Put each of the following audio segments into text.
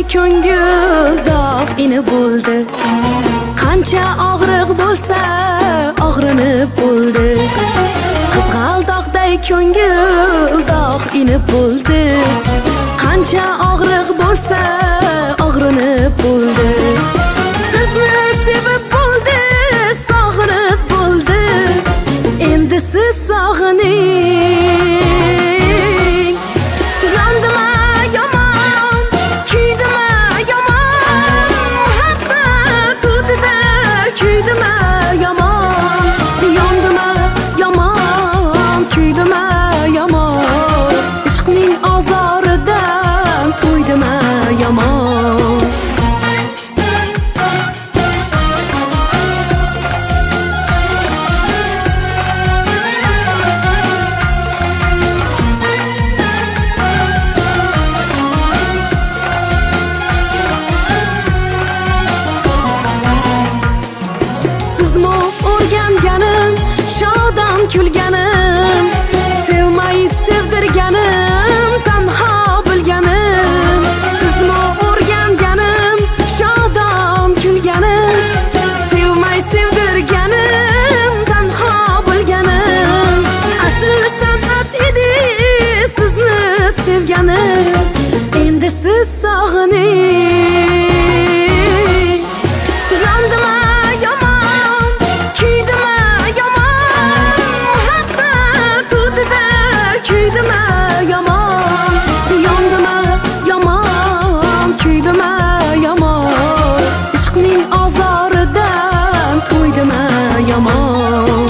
ko'ngil dog' ini bo'ldi. Qancha og'riq bo'lsa og'rinib bo'ldi. Qizg'aldoqday ko'ngil dog' ini bo'ldi. Qancha og'riq bo'lsa og'rinib bo'ldi. Sizni sevib bo'ldi, sog'inib bo'ldi. Endi siz sog'ining. Yondima yomon, kuydima yomon, muhabbat o'tida kuydima yomon. Yondima yomon, kuydima yomon, ishqning azoridan to'ydima yomon. Sizmo o'rganganim, shodon kulganim, sevmay sevdirganim, tanho bilganim. Sizmo o'rganganim, shodon kulganim, sevmay sevdirganim, tanho bilganim. Asl san'at edi sizni sevganim. Endi siz sog'ining. Yondima yomon, kuydima yomon, muhabbat o'tida kuydima yomon. Yondima yomon, kuydima yomon, ishqning azoridan to'ydima yomon.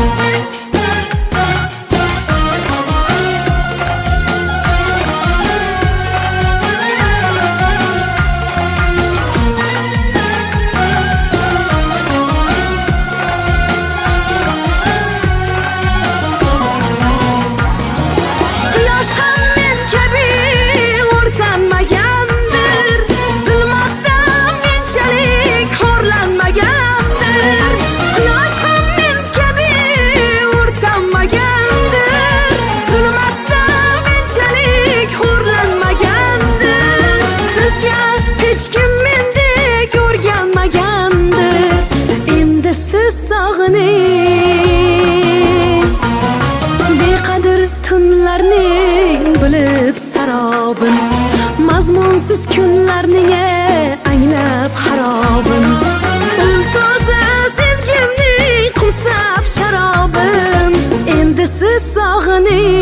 Quyosh ham men kabi o'rtanmagandir, zulmatdan menchalik xo'rlanmagandir. Quyosh ham men kabi o'rtanmagandir, zulmatdan menchalik xo'rlanmagandir. Sizga hech kim mendek o'rganmagandir. Endi siz sog'ining. Beqadr tunlarning bilib sarobin, mazmunsiz kunlarning anglab harobin. Ul toza sevgimning qumsab sharobin. Endi siz sog'ining.